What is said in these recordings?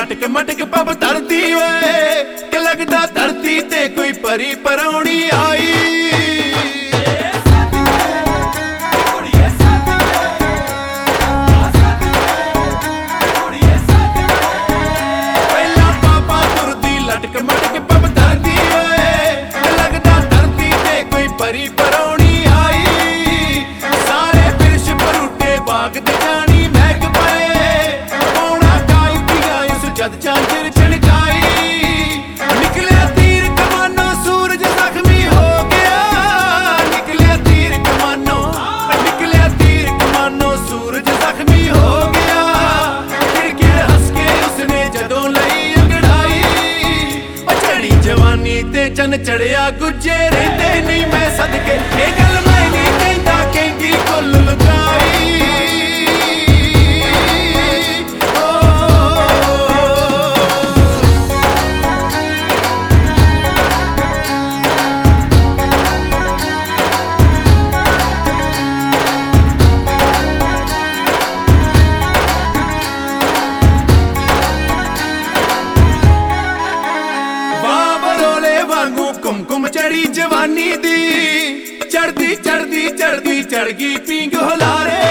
मटक मटक पब धरती वे कि लगदा धरती ते कोई परी परौनी आई। चन चढ़िया गुजे रहते नहीं मैं सदके ये गल मैं नहीं कहता कहंगी कुल लुकाई। कुमकुम चढ़ी जवानी दी चढ़दी चढ़दी चढ़दी चढ़ गई पींग हुलारे।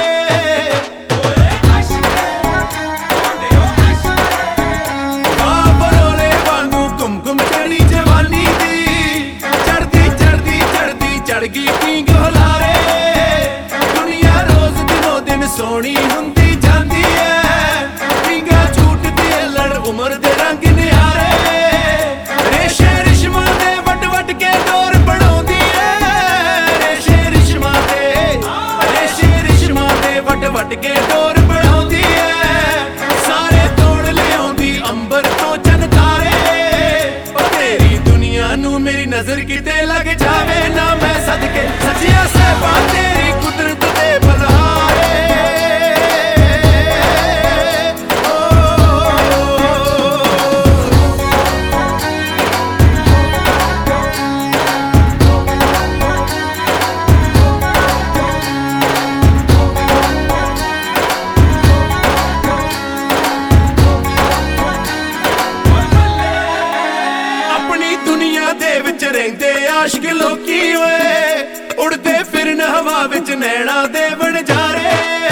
बरोले वांगू कुमकुम चढ़ी जवानी दी चढ़दी चढ़दी चढ़दी चढ़ गई पींग हुलारे। दुनिया रोज दिनों दिन सोनी हुंदी जांदी है पींगा झूठदी लड़ उम्र दे रंग निहारे। वट के डोर बढ़ाउंदी है सारे तोड़ लियाउंदी अंबर तो चन तारे। तेरी दुनिया नू मेरी नजर किते लग जावे ना मैं सदके सचिया सहबा तेरी कुदरत दे बलहारे। रहंदे आशिक लोकी ओए उड़दे फिरन हवा विच नैना दे बनजारे।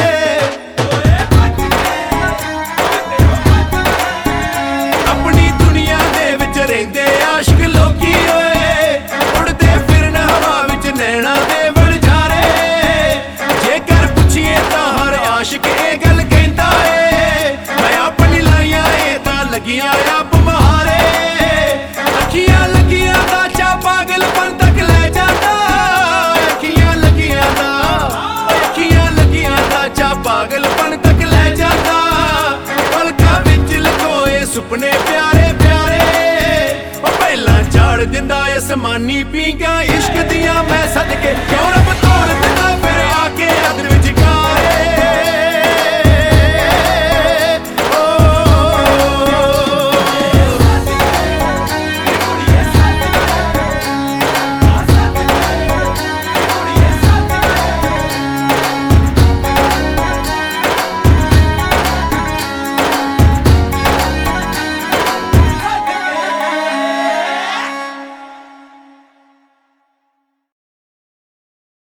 अपनी दुनिया दे विच रहंदे आशिक लोकी ओए उड़दे फिरन हवा विच नैना दे बनजारे। जेकर पुछिए तां हर आशिक ए गल कहंदा ए मैं अपनी लाइयां ए तां लगियां आप महारे। अखियां लगियां पागलपन तक ले जाता अखियां लगियां दा चा पागलपन तक ले जाता। पलका विच लकोए सुपने प्यारे प्यारे पहला झाड़ दिंदा आसमानी पींगा इश्क दियां मैं सदके क्यों